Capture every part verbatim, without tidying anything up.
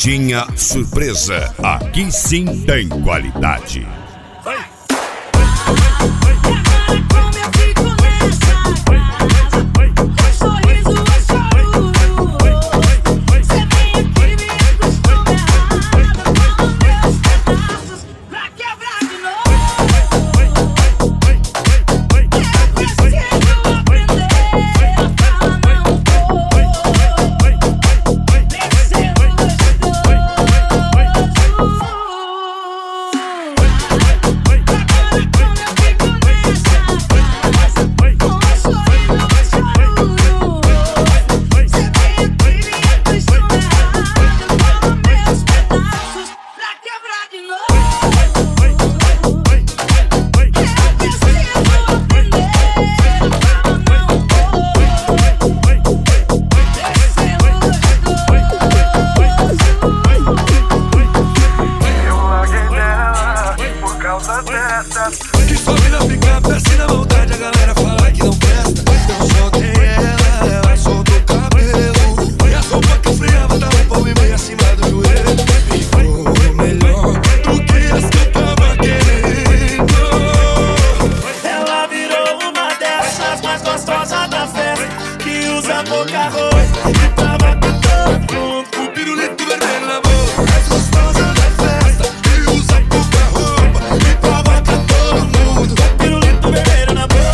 Carretinha surpresa, aqui sim tem qualidade. Que sobe na picape, desce na maldade, a galera fala que não presta. Eu só tenho ela, ela solta o cabelo. E a roupa que eu freava dava um pau e meio acima do joelho. Ficou melhor do que as que eu tava querendo. Ela virou uma dessas mais gostosas da festa, que usa pouca roupa e tava com todo mundo com o pirulito vermelho na boca. Mais gostosa da festa, que usa pouca roupa e tava com todo mundo com o pirulito vermelho na boca.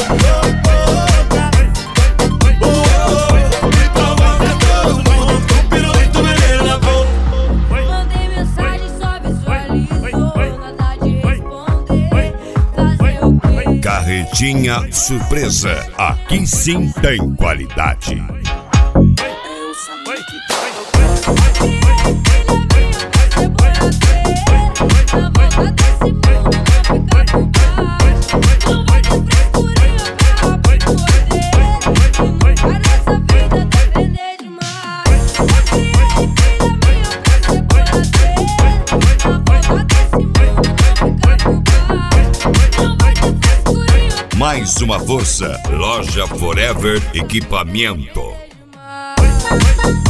Oh, oh, oh, e tava com todo mundo com o pirulito vermelho na boca. Mandei mensagem, só visualizou, nada de responder. Fazer o quê? Carretinha surpresa, aqui sim tem qualidade. Mais uma força, Loja Forever Equipamento.